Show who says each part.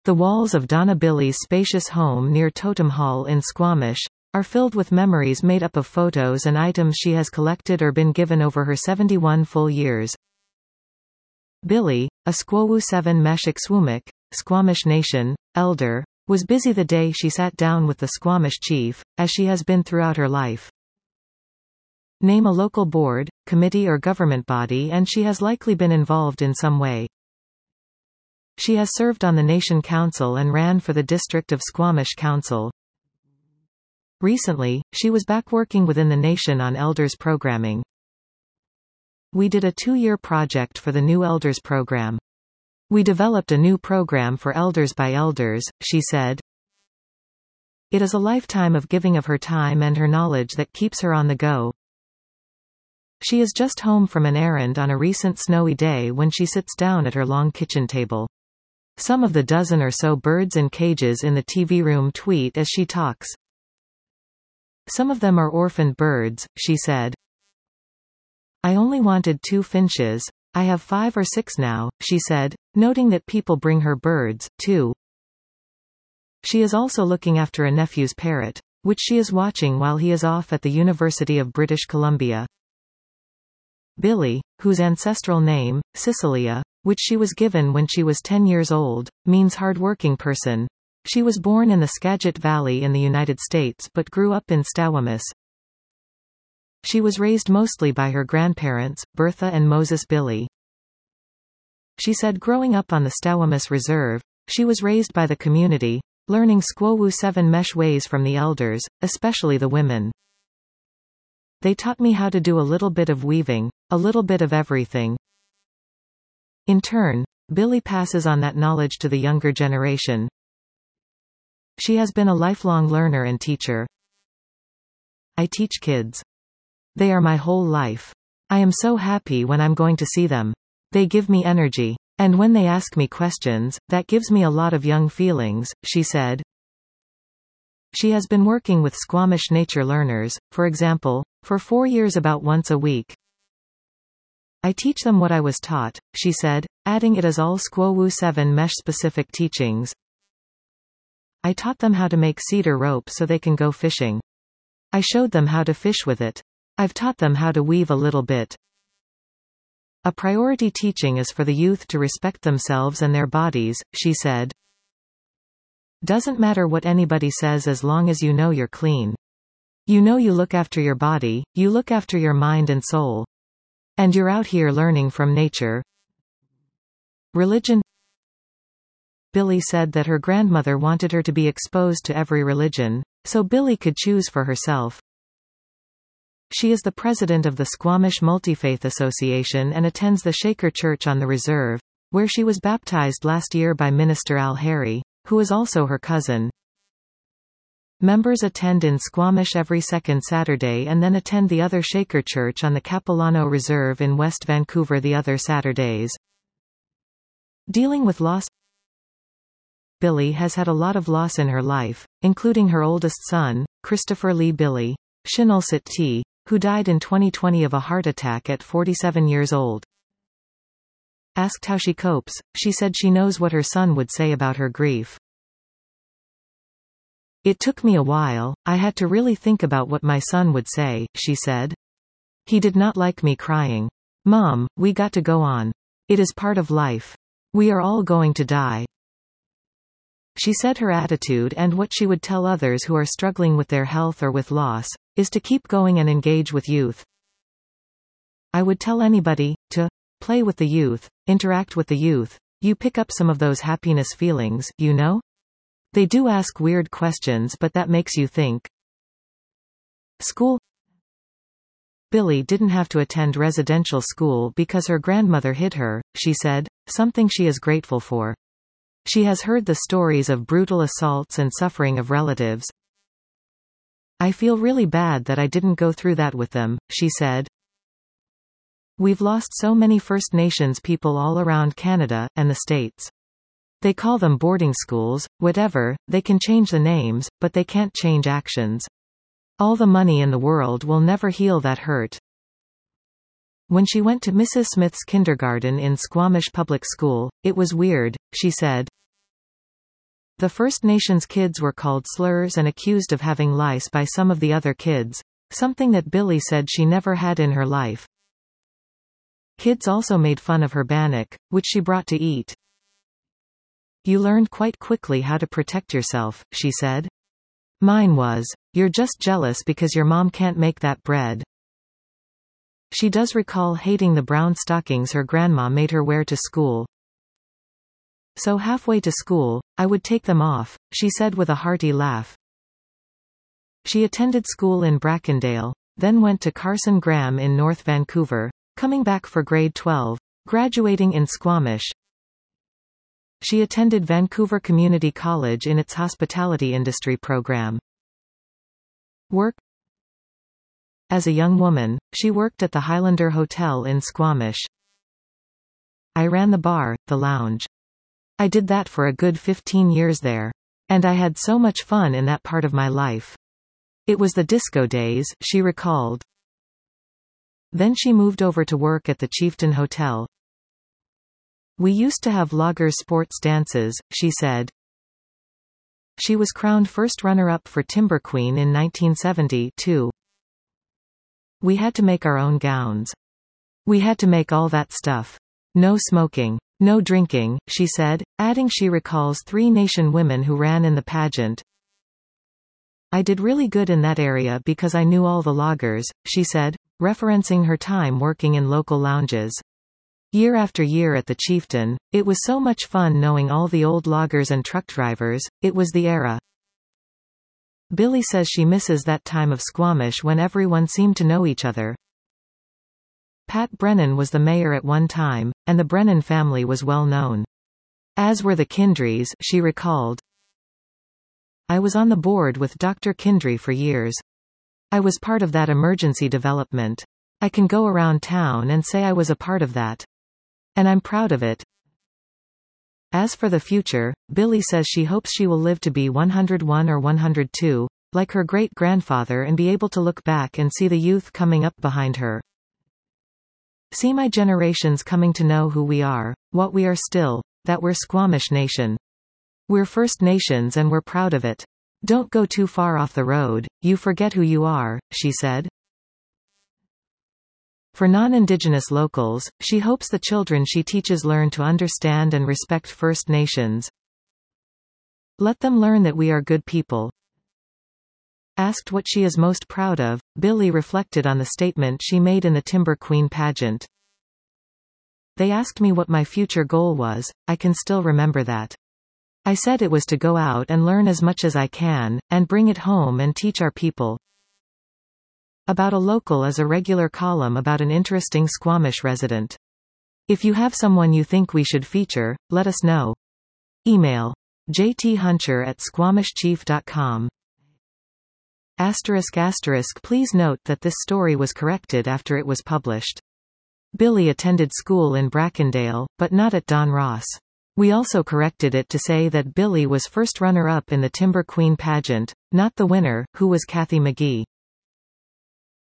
Speaker 1: The walls of Donna Billy's spacious home near Totem Hall in Squamish are filled with memories made up of photos and items she has collected or been given over her 71 full years. Billy, a Squawu 7 Meshik Swumik, Squamish Nation, elder, was busy the day she sat down with the Squamish chief, as she has been throughout her life. Name a local board, committee or government body and she has likely been involved in some way. She has served on the Nation Council and ran for the District of Squamish Council. Recently, she was back working within the Nation on Elders programming. We did a 2-year project for the new Elders program. We developed a new program for Elders by Elders, she said. It is a lifetime of giving of her time and her knowledge that keeps her on the go. She is just home from an errand on a recent snowy day when she sits down at her long kitchen table. Some of the dozen or so birds in cages in the TV room tweet as she talks. Some of them are orphaned birds, she said. I only wanted 2 finches. I have 5 or 6 now, she said, noting that people bring her birds, too. She is also looking after a nephew's parrot, which she is watching while he is off at the University of British Columbia. Billy, whose ancestral name, Cecilia, which she was given when she was 10 years old, means hard-working person. She was born in the Skagit Valley in the United States but grew up in Stawamus. She was raised mostly by her grandparents, Bertha and Moses Billy. She said growing up on the Stawamus Reserve, she was raised by the community, learning Squawu 7 Mesh ways from the elders, especially the women. They taught me how to do a little bit of weaving, a little bit of everything. In turn, Billy passes on that knowledge to the younger generation. She has been a lifelong learner and teacher. I teach kids. They are my whole life. I am so happy when I'm going to see them. They give me energy. And when they ask me questions, that gives me a lot of young feelings, she said. She has been working with Squamish nature learners, for example, for 4 years about once a week. I teach them what I was taught, she said, adding it is all Squawu 7 Mesh specific teachings. I taught them how to make cedar rope so they can go fishing. I showed them how to fish with it. I've taught them how to weave a little bit. A priority teaching is for the youth to respect themselves and their bodies, she said. Doesn't matter what anybody says as long as you know you're clean. You know you look after your body, you look after your mind and soul. And you're out here learning from nature. Religion. Billy said that her grandmother wanted her to be exposed to every religion, so Billy could choose for herself. She is the president of the Squamish Multifaith Association and attends the Shaker Church on the Reserve, where she was baptized last year by Minister Al Harry, who is also her cousin. Members attend in Squamish every second Saturday and then attend the other Shaker Church on the Capilano Reserve in West Vancouver the other Saturdays. Dealing with loss. Billy has had a lot of loss in her life, including her oldest son, Christopher Lee Billy, Shinulsit T., who died in 2020 of a heart attack at 47 years old. Asked how she copes, she said she knows what her son would say about her grief. It took me a while, I had to really think about what my son would say, she said. He did not like me crying. Mom, we got to go on. It is part of life. We are all going to die. She said her attitude and what she would tell others who are struggling with their health or with loss, is to keep going and engage with youth. I would tell anybody, to play with the youth, interact with the youth. You pick up some of those happiness feelings, you know? They do ask weird questions but that makes you think. School. Billy didn't have to attend residential school because her grandmother hid her, she said, something she is grateful for. She has heard the stories of brutal assaults and suffering of relatives. I feel really bad that I didn't go through that with them, she said. We've lost so many First Nations people all around Canada, and the States. They call them boarding schools, whatever, they can change the names, but they can't change actions. All the money in the world will never heal that hurt. When she went to Mrs. Smith's kindergarten in Squamish Public School, it was weird, she said. The First Nations kids were called slurs and accused of having lice by some of the other kids, something that Billy said she never had in her life. Kids also made fun of her bannock, which she brought to eat. "You learned quite quickly how to protect yourself," she said. "Mine was, you're just jealous because your mom can't make that bread." She does recall hating the brown stockings her grandma made her wear to school. "So halfway to school, I would take them off," she said with a hearty laugh. She attended school in Brackendale, then went to Carson Graham in North Vancouver, coming back for grade 12, graduating in Squamish. She attended Vancouver Community College in its hospitality industry program. Work. As a young woman, she worked at the Highlander Hotel in Squamish. "I ran the bar, the lounge. I did that for a good 15 years there. And I had so much fun in that part of my life. It was the disco days," she recalled. Then she moved over to work at the Chieftain Hotel. "We used to have loggers sports dances," she said. She was crowned first runner-up for Timber Queen in 1970, too. "We had to make our own gowns. We had to make all that stuff. No smoking. No drinking," she said, adding she recalls 3 Nation women who ran in the pageant. "I did really good in that area because I knew all the loggers," she said, referencing her time working in local lounges. "Year after year at the Chieftain, it was so much fun knowing all the old loggers and truck drivers, it was the era." Billy says she misses that time of Squamish when everyone seemed to know each other. Pat Brennan was the mayor at one time, and the Brennan family was well known. As were the Kindrys, she recalled. "I was on the board with Dr. Kindry for years. I was part of that emergency development. I can go around town and say I was a part of that. And I'm proud of it." As for the future, Billy says she hopes she will live to be 101 or 102, like her great-grandfather, and be able to look back and see the youth coming up behind her. "See my generations coming to know who we are, what we are still, that we're Squamish Nation. We're First Nations and we're proud of it. Don't go too far off the road, you forget who you are," she said. For non-Indigenous locals, she hopes the children she teaches learn to understand and respect First Nations. "Let them learn that we are good people." Asked what she is most proud of, Billy reflected on the statement she made in the Timber Queen pageant. "They asked me what my future goal was, I can still remember that. I said it was to go out and learn as much as I can, and bring it home and teach our people." About a Local is a regular column about an interesting Squamish resident. If you have someone you think we should feature, let us know. Email jthuncher@squamishchief.com. **** Please note that this story was corrected after it was published. Billy attended school in Brackendale, but not at Don Ross. We also corrected it to say that Billy was first runner-up in the Timber Queen pageant, not the winner, who was Kathy McGee.